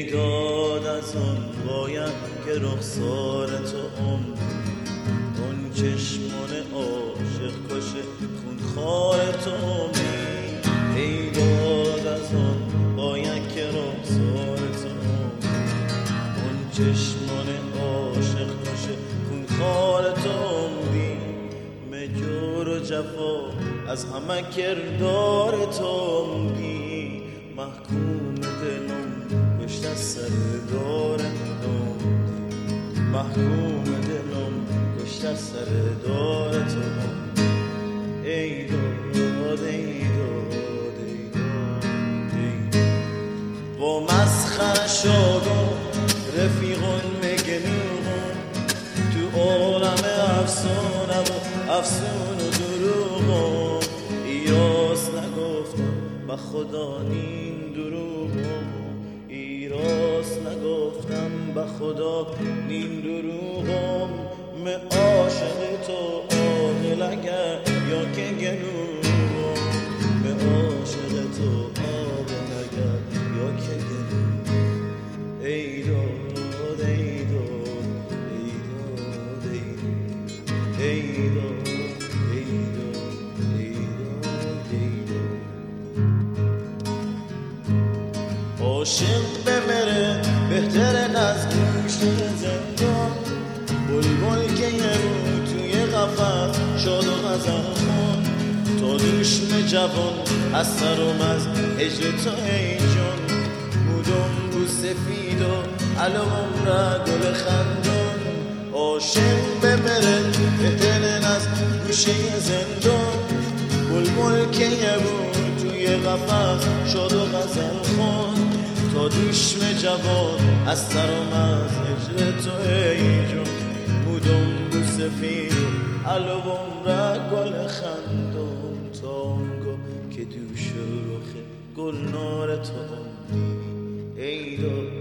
ای داد از آن باید که رخسار تو عمری اون چشمان عاشق کشه خونخوار تو عمری ای داد از آن باید که رخسار تو عمری اون چشمان عاشق کشه خونخوار تو عمری مجور و جفا از همه کردار تو عمری محکوم دلم پشت از سر دارم محکوم دلم پشت از سر دارم ای داد ای داد ای داد ای داد با مسخر شدم رفیقون مگنون تو عالم افسانم و افسون و دروغم ایاس نگفتم به خدا نین دروغم ایراس نگفتم به خدا نین دروغم من عاشق تو عاقل اگر یا که گلوم من عاشق تو عاقل اگر یا که گلوم ای داد ای داد ای داد ای داد ای داد ای داد ای داد عاشق بمره بهتره از گوشه زندان بلبل که یه رو توی قفس شاد و غزل خون تا دوشم جوان از سرم از هجر تو ای جان مودم بو سفید و علوم را گل خندان عاشق بمره بهتره از گوشه زندان بلبل که یه رو توی قفس شاد و غزل خون تا دوشم جوان از سرم از هجر تو ای جان مودم بو سفید علوم را گل خندم تانگو که دوش رخ گلنار تو عمری ای داد